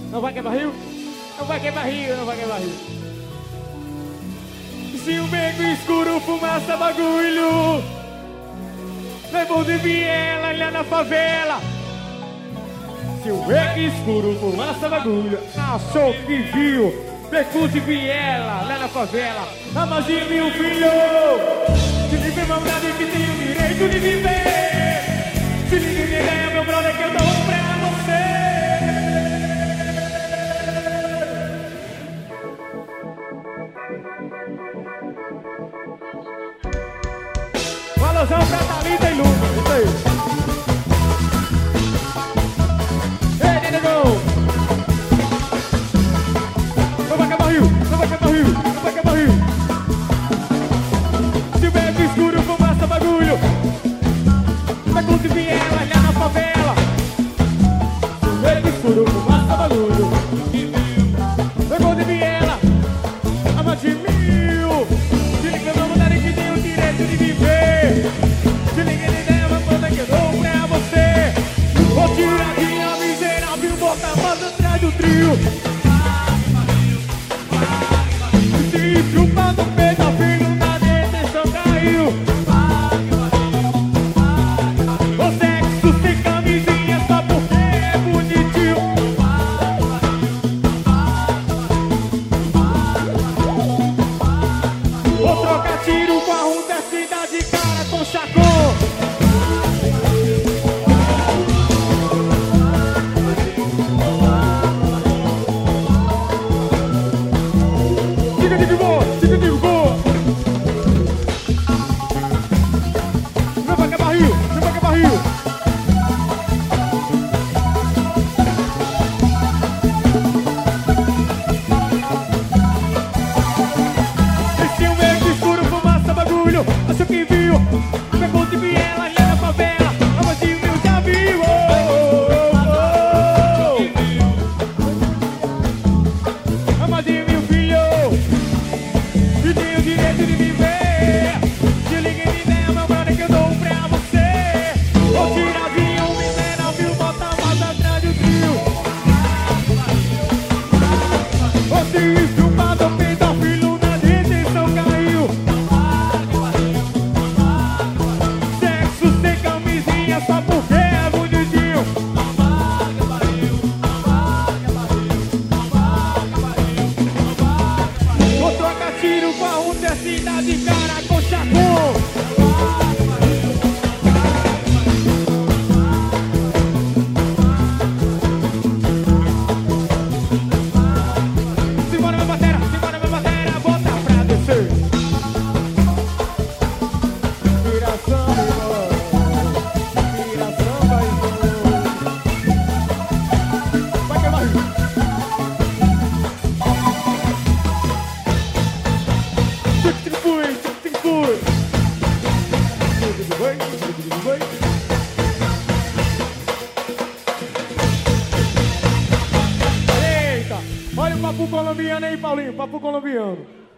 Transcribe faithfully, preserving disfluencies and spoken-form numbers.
Não vai quebrar rio? Não vai quebrar rio, não vai quebrar rio. Se o beco escuro, fumaça, bagulho. Levou de viela, lá na favela. Se o beco escuro, fumaça, bagulho. Achou que viu, beco de viela, lá na favela. Imagine o filho. Se viver maldade que tem o direito de viver. Se ninguém me ganha, meu brother, que eu dou um pra você. Valorzão pra Thalita e Luna, isso aí. Ei, nego! Não vai quebrar rio, não vai quebrar rio, não vai quebrar rio. Se bebe escuro, fumaça, bagulho. Vai com viela, olhar na favela. Se bebe escuro, fumaça, bagulho. Vai com viela, ama de mil. Se liga, vamos dar que tem o direito de viver. Se liga, ele deve a banda que eu dou pra você. Vou tirar minha miserável, botar a banda atrás do trio. Se chupar no peito, a filho na detenção caiu. O sexo sem camisinha só porque é bonitinho. Vou trocar tiro com a rum da cidade, cara, com chacô. Siga de boa, siga de boa. Não vai quebrar rio, não vai quebrar rio. Esse é o meio escuro, fumaça, bagulho. Acho que viu, pegou de viela, ali na favela. A voz de mil já viu. A voz de mil filho. E tem o direito de viver. Se liga em ideia, meu brother, que eu dou um pra você. Vou tirar vinho, miserável, bota a moda atrás do trio. Você estrupado, pedófilo, na detenção caiu. Sexo sem camisinha só porque é bonitinho. Vou trocar tiro com a rum da cidade, cara, com chacô. Simbora, minha batera, simbora, minha batera, bota pra descer. Vira samba, irmão. Vira samba, irmão. Vai quebrar rio. Tic, tic, fui, tic, tic, fui. Tic, tic, fui, tic, tic, fui. Eita, olha o papo colombiano aí, Paulinho, papo colombiano.